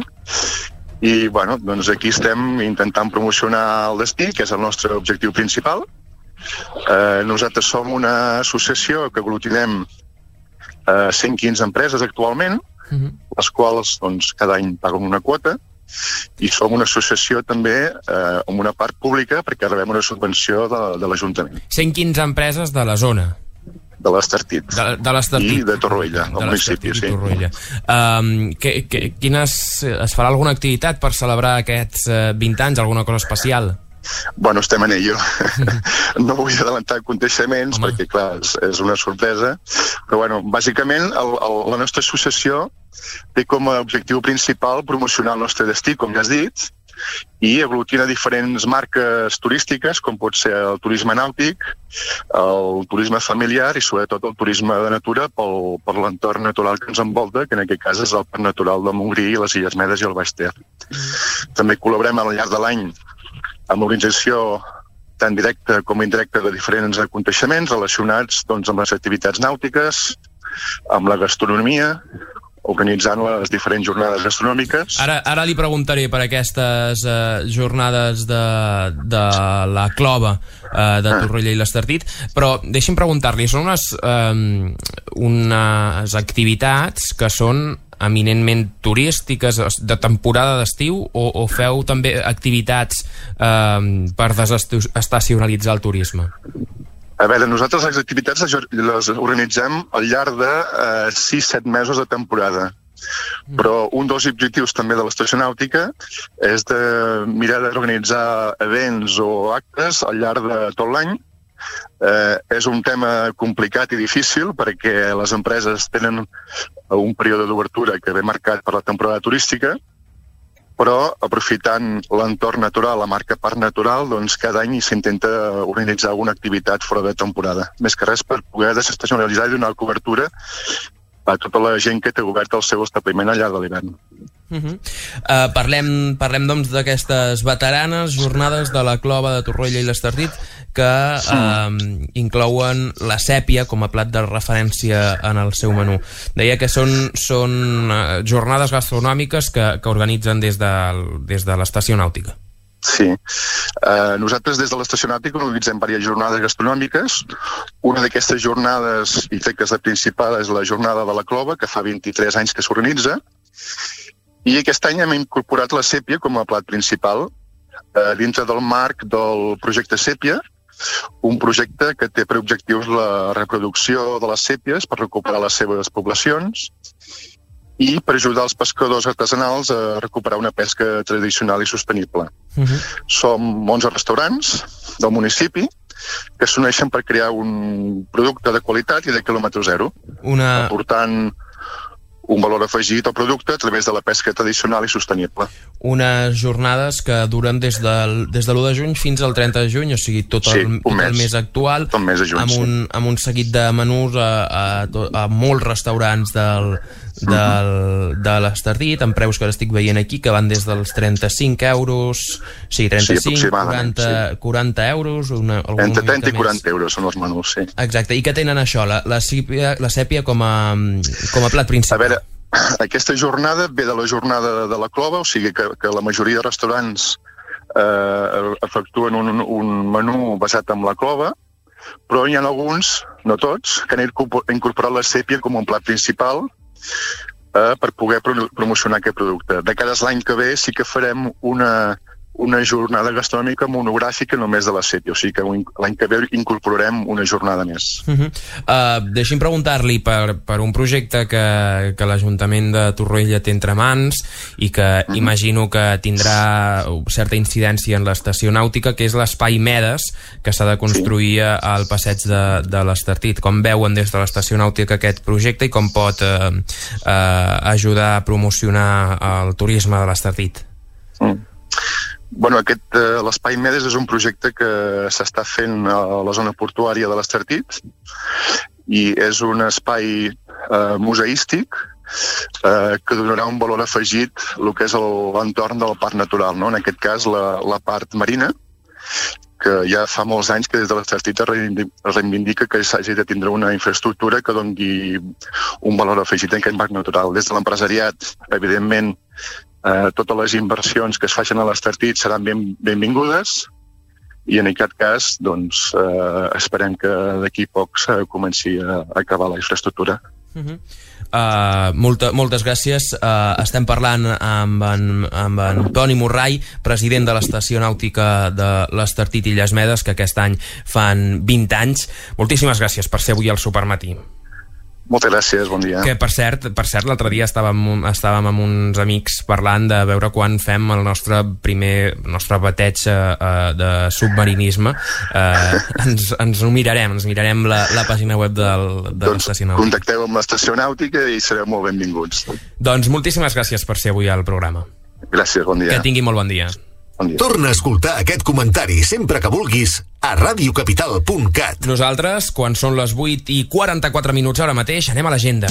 I bueno, doncs aquí estem intentant promocionar el destí, que és el nostre objectiu principal. Eh, nosaltres som una associació que aglutinem eh, cent quinze empreses actualment, uh-huh. les quals doncs, cada any paguen una quota, i som una associació també eh, amb una part pública perquè rebem una subvenció de, de l'Ajuntament. cent quinze empreses de la zona. De l'Estartit. De, de l'Estartit. I de Torroella, al municipi, sí. Um, que, que, quines, es farà alguna activitat per celebrar aquests uh, vint anys, alguna cosa especial? Bueno, estem en ello. No vull adelantar aconteixements, Home. perquè, clar, és, és una sorpresa. Però, bueno, bàsicament, el, el, la nostra associació té com a objectiu principal promocionar el nostre destí, com ja has dit, i aglutina diferents marques turístiques, com pot ser el turisme nàutic, el turisme familiar i sobretot el turisme de natura pel, per l'entorn natural que ens envolta, que en aquest cas és el Parc Natural del Montgrí, les Illes Medes i el Baix Ter. També col·laborem al llarg de l'any amb l'organització tant directa com indirecta de diferents aconteixements relacionats doncs, amb les activitats nàutiques, amb la gastronomia, organitzant les diferents jornades gastronòmiques. Ara, ara li preguntaré per aquestes uh, jornades de, de la clova uh, de Torroella i l'Estartit, però deixi'm preguntar-li, són unes, um, unes activitats que són eminentment turístiques de temporada d'estiu o, o feu també activitats um, per desestacionalitzar el turisme? A veure, nosaltres les activitats les organitzem al llarg de eh, sis set mesos de temporada. Però un dels objectius també de l'estació nàutica és de mirar d'organitzar events o actes al llarg de tot l'any. Eh, és un tema complicat i difícil perquè les empreses tenen un període d'obertura que ve marcat per la temporada turística, però aprofitant l'entorn natural, la marca Parc Natural, doncs cada any s'intenta organitzar alguna activitat fora de temporada. Més que res per poder desestacionalitzar i donar cobertura a tota la gent que té obert el seu establiment al llarg de l'hivern. Uh-huh. uh, parlem, parlem doncs d'aquestes veteranes jornades de la clova de Torroella i l'Estartit que uh, inclouen la sèpia com a plat de referència en el seu menú. Deia que són, són uh, jornades gastronòmiques que, que organitzen des de, des de l'estació nàutica. Sí. Uh, nosaltres des de l'Estació Nàutica organitzem diverses jornades gastronòmiques. Una d'aquestes jornades i feques de principal és la jornada de la clova, que fa vint-i-tres anys que s'organitza. I aquest any hem incorporat la sèpia com a plat principal uh, dintre del marc del projecte Sèpia, un projecte que té per objectius la reproducció de les sèpies per recuperar les seves poblacions i per ajudar els pescadors artesanals a recuperar una pesca tradicional i sostenible. Uh-huh. Som onze restaurants del municipi que s'uneixen per crear un producte de qualitat i de quilòmetre zero, Una... aportant un valor afegit al producte a través de la pesca tradicional i sostenible. Unes jornades que duren des, del, des de l'u de juny fins al trenta de juny, o sigui, tot el, sí, tot el mes actual, tot mes de juny, amb, un, sí. amb un seguit de menús a, a, to, a molts restaurants del, del, de l'Estartit, amb preus que estic veient aquí, que van des dels trenta-cinc euros, sí, trenta-cinc, sí, quaranta, sí. quaranta euros, una, entre trenta i quaranta euros són els menús, sí. Exacte, i què tenen això, la, la, sèpia, la sèpia com a, com a plat principal? A veure, aquesta jornada ve de la jornada de la clova, o sigui que, que la majoria de restaurants eh, efectuen un, un menú basat en la clova, però hi ha alguns, no tots, que han incorporat la sèpia com un plat principal eh, per poder pro promocionar aquest producte. De cara a l'any que ve sí que farem una, una jornada gastronòmica monogràfica només de la sèpia, o sigui que l'any que ve incorporarem una jornada més. Uh -huh. uh, deixi'm preguntar-li per, per un projecte que, que l'Ajuntament de Torroella té entre mans i que uh -huh. imagino que tindrà certa incidència en l'estació nàutica, que és l'Espai Medes, que s'ha de construir sí. al passeig de, de l'Estartit. Com veuen des de l'estació nàutica aquest projecte i com pot uh, uh, ajudar a promocionar el turisme de l'Estartit? Mm. Bueno, aquest, eh, l'Espai Medes és un projecte que s'està fent a la zona portuària de l'Estartit i és un espai eh, museístic eh, que donarà un valor afegit el que és l'entorn del parc natural, no? En aquest cas la, la part marina, que ja fa molts anys que des de l'Estartit es reivindica que s'hagi de tindre una infraestructura que doni un valor afegit en aquest parc natural. Des de l'empresariat, evidentment, Uh, totes les inversions que es facin a l'Estartit seran ben, benvingudes i en aquest cas doncs, uh, esperem que d'aquí poc uh, comenci a, a acabar la infraestructura. Uh-huh. Uh, molta, moltes gràcies. Uh, estem parlant amb en, amb en Toni Morray, president de l'Estació Nàutica de l'Estartit Illes Medes, que aquest any fan vint anys. Moltíssimes gràcies per ser avui al Supermatí. Moltes gràcies, bon dia. Que, per cert, per cert l'altre dia estàvem, estàvem amb uns amics parlant de veure quan fem el nostre primer nostre bateig uh, de submarinisme. Uh, ens, ens ho mirarem, ens mirarem la, la pàgina web del, de doncs l'Estació Nàutica. Contacteu amb l'Estació Nàutica i sereu molt benvinguts. Doncs moltíssimes gràcies per ser avui al programa. Gràcies, bon dia. Que tingui molt bon dia. Bon dia. Torna a escoltar aquest comentari sempre que vulguis a radio capital punt cat. Nosaltres, quan són les vuit i quaranta-quatre minuts ara mateix, anem a l'agenda.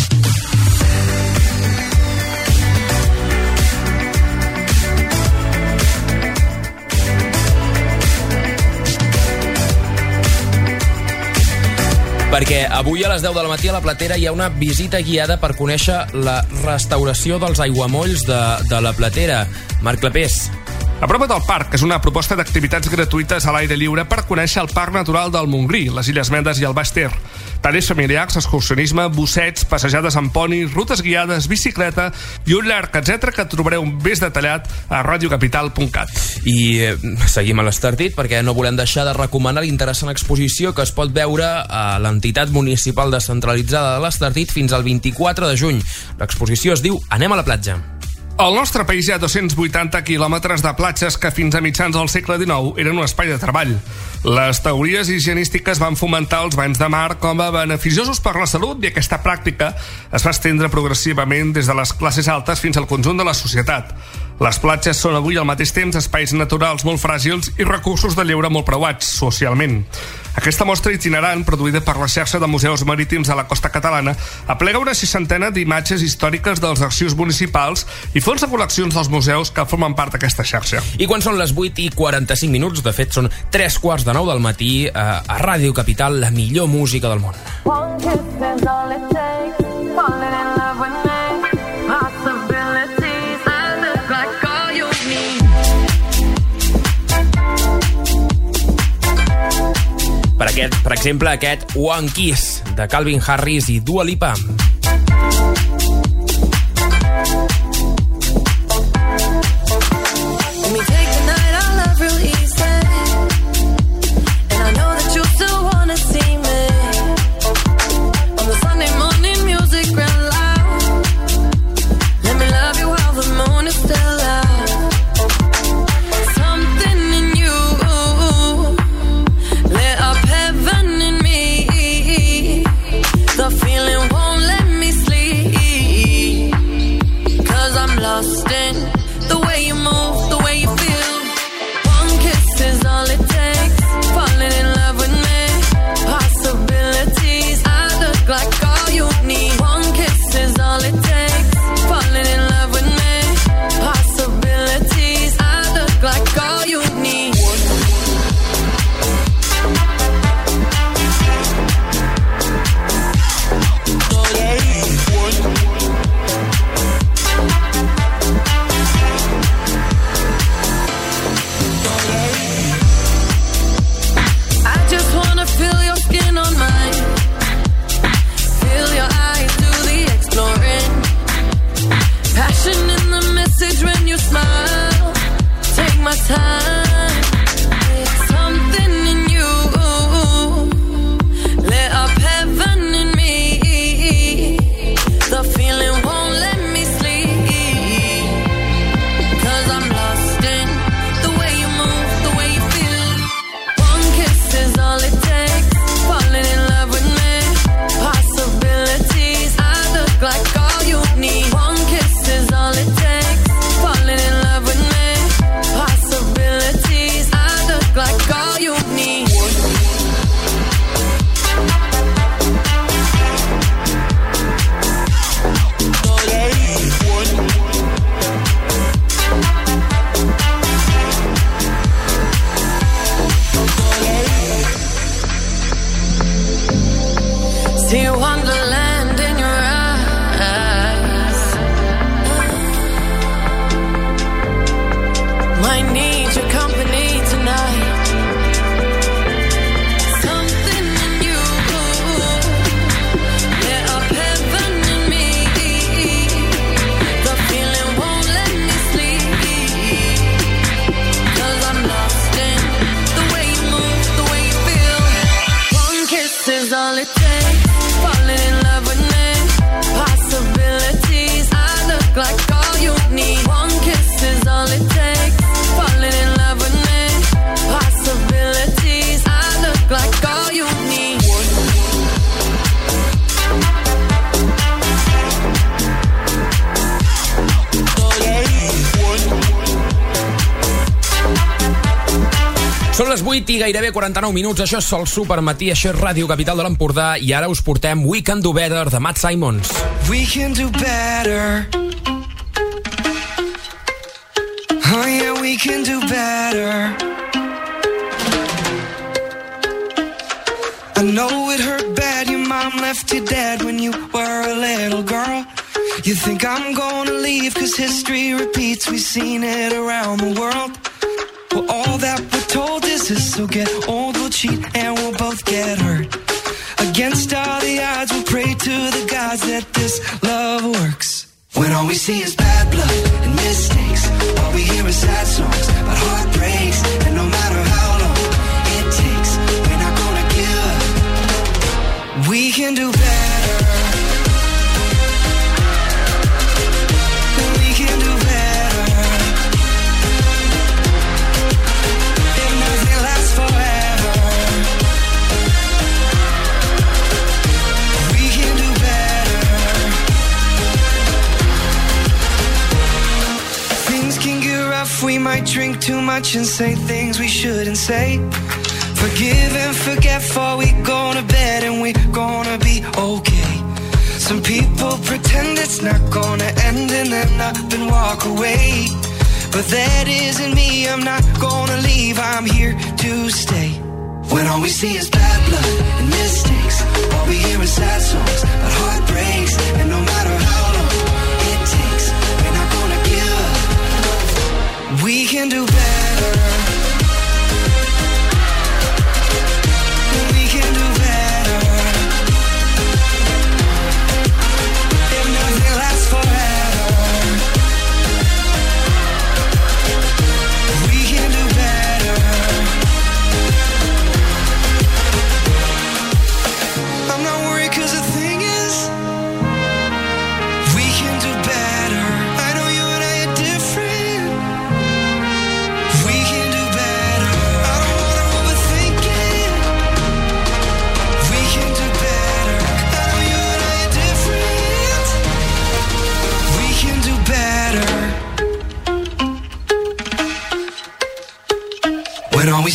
Perquè avui a les deu del matí a la Platera hi ha una visita guiada per conèixer la restauració dels aiguamolls de, de la Platera. Marc Clapés. A prop del parc és una proposta d'activitats gratuïtes a l'aire lliure per conèixer el Parc Natural del Montgrí, les Illes Medes i el Baix Ter. Tallers familiars, excursionisme, bussets, passejades amb poni, rutes guiades, bicicleta i un llarg, etcètera que trobareu més detallat a radio capital punt cat. I eh, seguim a l'Estartit perquè no volem deixar de recomanar l'interessant exposició que es pot veure a l'entitat municipal descentralitzada de l'Estartit fins al vint-i-quatre de juny. L'exposició es diu Anem a la platja. Al nostre país hi ha dos-cents vuitanta quilòmetres de platges que fins a mitjans del segle dinou eren un espai de treball. Les teories higienístiques van fomentar els banys de mar com a beneficiosos per la salut i aquesta pràctica es va estendre progressivament des de les classes altes fins al conjunt de la societat. Les platges són avui al mateix temps espais naturals molt fràgils i recursos de lleure molt preuats socialment. Aquesta mostra itinerant, produïda per la xarxa de museus marítims de la costa catalana, aplega una seixantena d'imatges històriques dels arxius municipals i fons de col·leccions dels museus que formen part d'aquesta xarxa. I quan són les vuit i quaranta-cinc minuts, de fet són tres quarts de nou del matí, a, a Ràdio Capital, la millor música del món. Per exemple, aquest One Kiss de Calvin Harris i Dua Lipa. Són les vuit i gairebé quaranta-nou minuts. Això és el Supermatí, això és Ràdio Capital de l'Empordà i ara us portem We Can Do Better de Matt Simons. We can do better. Oh yeah, we can do better. I know it hurt bad, your mom left you dead when you were a little girl. You think I'm gonna leave cause history repeats, we've seen it around the world. Well, all that we're told is this, so get old, we'll cheat, and we'll both get hurt. Against all the odds, we'll pray to the gods that this love works. When all we see is bad blood and mistakes, all we hear is sad songs about heartbreaks, and no matter how long it takes, we're not gonna give up. We can do better. We might drink too much and say things we shouldn't say. Forgive and forget before we go to bed, and we're gonna be okay. Some people pretend it's not gonna end and then up and walk away. But that isn't me, I'm not gonna leave, I'm here to stay. When all we see is bad blood and mistakes, all we hear is sad songs about heartbreaks, and no matter how long it takes, we're not gonna give up. We can do better. We can do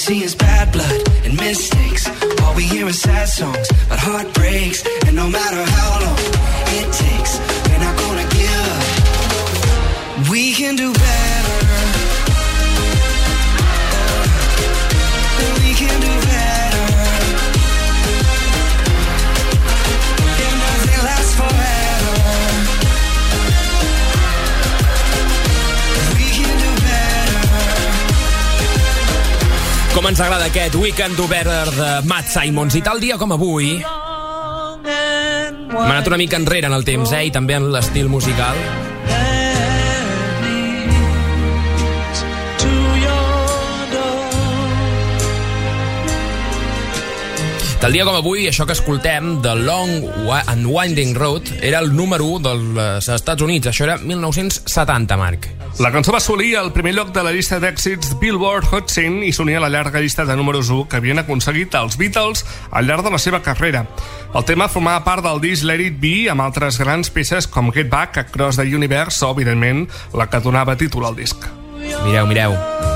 see is bad blood and mistakes. All we hear is sad songs, but heartbreaks. And no matter how long it takes, we're not gonna give up. We can do better. We can do better. And nothing lasts forever. We can do better. Com ens agrada aquest We Can Do Better de Matt Simons. I tal dia com avui m'ha anat una mica enrere en el temps, eh? I també en l'estil musical. Tal dia com avui, això que escoltem, The Long and Winding Road, era el número u dels Estats Units. Això era mil nou-cents setanta, Marc. La cançó va assolir el primer lloc de la llista d'èxits Billboard Hot cent i s'unia a la llarga llista de números u que havien aconseguit els Beatles al llarg de la seva carrera. El tema formava part del disc Let It Be, amb altres grans peces com Get Back, Across the Universe o, evidentment, la que donava títol al disc. Mireu, mireu.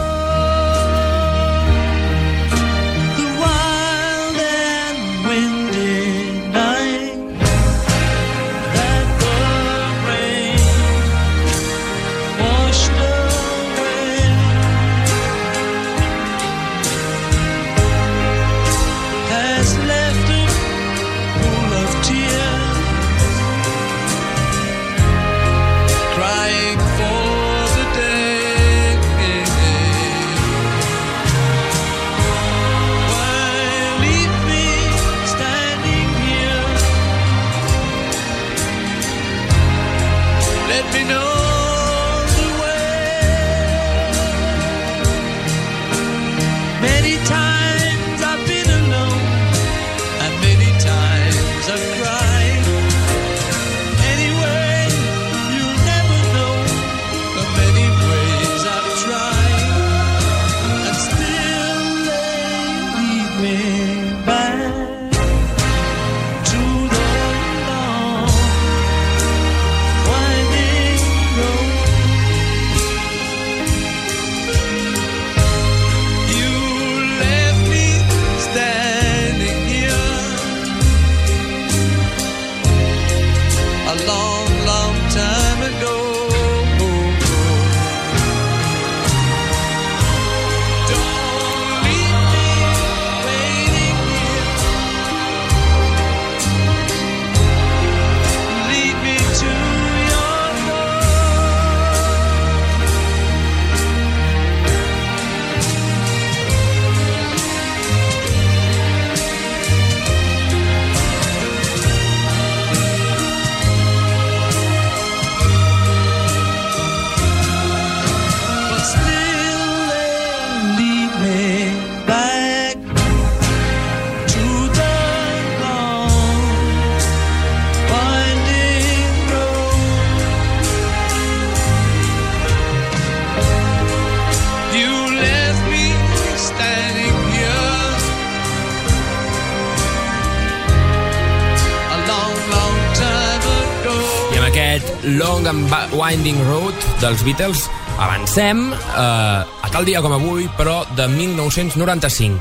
Long and Winding Road dels Beatles avancem eh, a tal dia com avui, però de mil nou-cents noranta-cinc.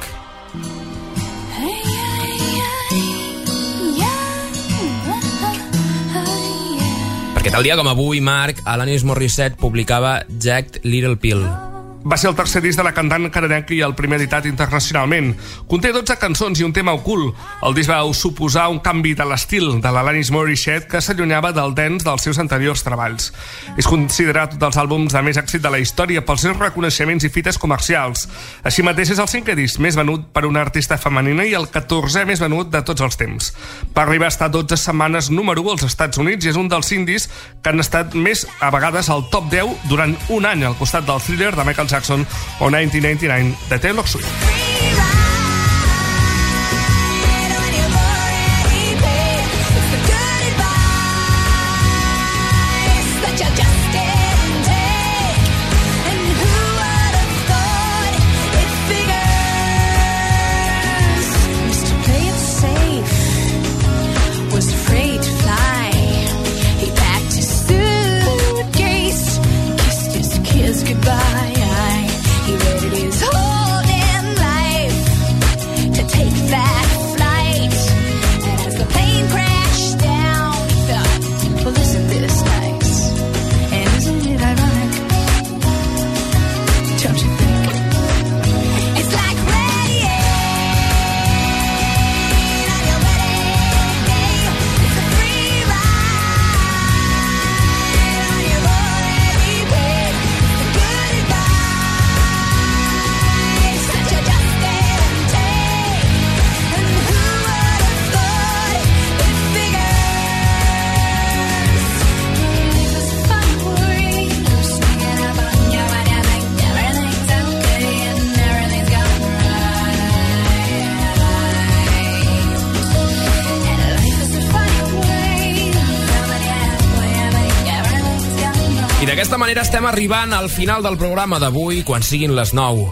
Perquè tal dia com avui, Marc, Alanis Morissette publicava Jagged Little Pill. Va ser el tercer disc de la cantant canadenca i el primer editat internacionalment. Conté dotze cançons i un tema ocult. El disc va suposar un canvi de l'estil de l'Alanis Morissette que s'allunyava del dance dels seus anteriors treballs. És considerat un dels àlbums de més èxit de la història pels seus reconeixements i fites comercials. Així mateix és el cinquè disc més venut per una artista femenina i el catorzè més venut de tots els temps. Va arribar a estar dotze setmanes número u als Estats Units i és un dels indis que han estat més a vegades al top deu durant un any al costat del Thriller de Michael Jackson o nineteen ninety-nine de Taylor Swift. Goodbye. He read it his holding light. I d'aquesta manera estem arribant al final del programa d'avui, quan siguin les nou.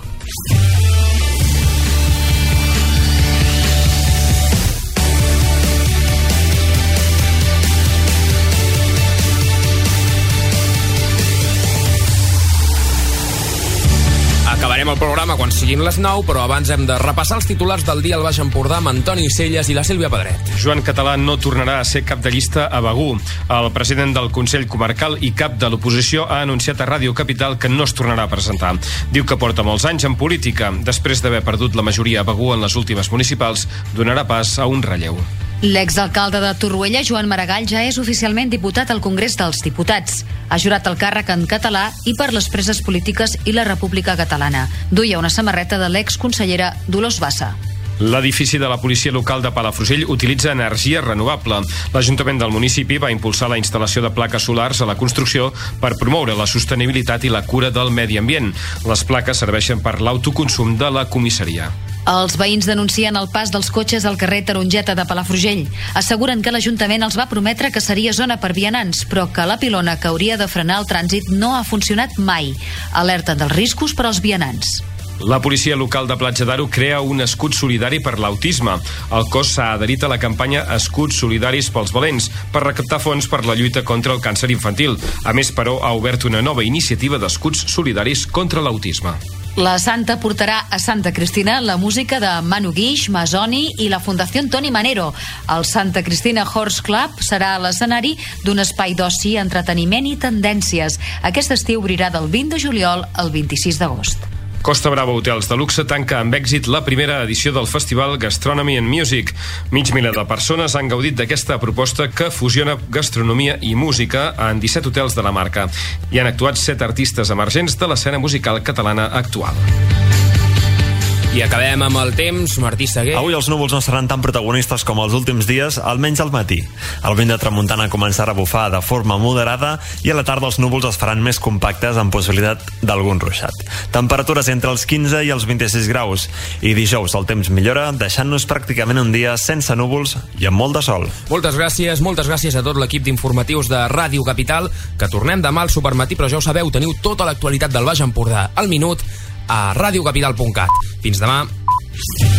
Acabarem el programa quan siguin les nou, però abans hem de repassar els titulars del dia al Baix Empordà amb Antoni Celles i la Sílvia Pedret. Joan Català no tornarà a ser cap de llista a Begur. El president del Consell Comarcal i cap de l'oposició ha anunciat a Ràdio Capital que no es tornarà a presentar. Diu que porta molts anys en política. Després d'haver perdut la majoria a Begur en les últimes municipals, donarà pas a un relleu. L'exalcalde de Torroella, Joan Maragall, ja és oficialment diputat al Congrés dels Diputats. Ha jurat el càrrec en català i per les preses polítiques i la República Catalana. Duia una samarreta de l'exconsellera Dolors Bassa. L'edifici de la policia local de Palafrugell utilitza energia renovable. L'Ajuntament del municipi va impulsar la instal·lació de plaques solars a la construcció per promoure la sostenibilitat i la cura del medi ambient. Les plaques serveixen per l'autoconsum de la comissaria. Els veïns denuncien el pas dels cotxes al carrer Tarongeta de Palafrugell. Asseguren que l'Ajuntament els va prometre que seria zona per vianants, però que la pilona que hauria de frenar el trànsit no ha funcionat mai. Alerten dels riscos per als vianants. La policia local de Platja d'Aro crea un escut solidari per l'autisme. El cos s'ha adherit a la campanya Escuts Solidaris pels Valents per recaptar fons per la lluita contra el càncer infantil. A més, però, ha obert una nova iniciativa d'escuts solidaris contra l'autisme. La Santa portarà a Santa Cristina la música de Manu Guix, Masoni i la Fundació Toni Manero. El Santa Cristina Horse Club serà a l'escenari d'un espai d'oci, entreteniment i tendències. Aquest estiu obrirà del vint de juliol al vint-i-sis d'agost. Costa Brava Hotels de Luxe tanca amb èxit la primera edició del festival Gastronomy and Music. Mig miler de persones han gaudit d'aquesta proposta que fusiona gastronomia i música en disset hotels de la marca. Hi han actuat set artistes emergents de l'escena musical catalana actual. I acabem amb el temps, Martí Seguer. Avui els núvols no seran tan protagonistes com els últims dies, almenys al matí. El vent de tramuntana començarà a bufar de forma moderada i a la tarda els núvols es faran més compactes amb possibilitat d'algun ruixat. Temperatures entre els quinze i els vint-i-sis graus. I dijous el temps millora, deixant-nos pràcticament un dia sense núvols i amb molt de sol. Moltes gràcies, moltes gràcies a tot l'equip d'informatius de Ràdio Capital, que tornem demà al Supermatí, però ja ho sabeu, teniu tota l'actualitat del Baix Empordà al minut a radiocapital punt cat. Fins demà.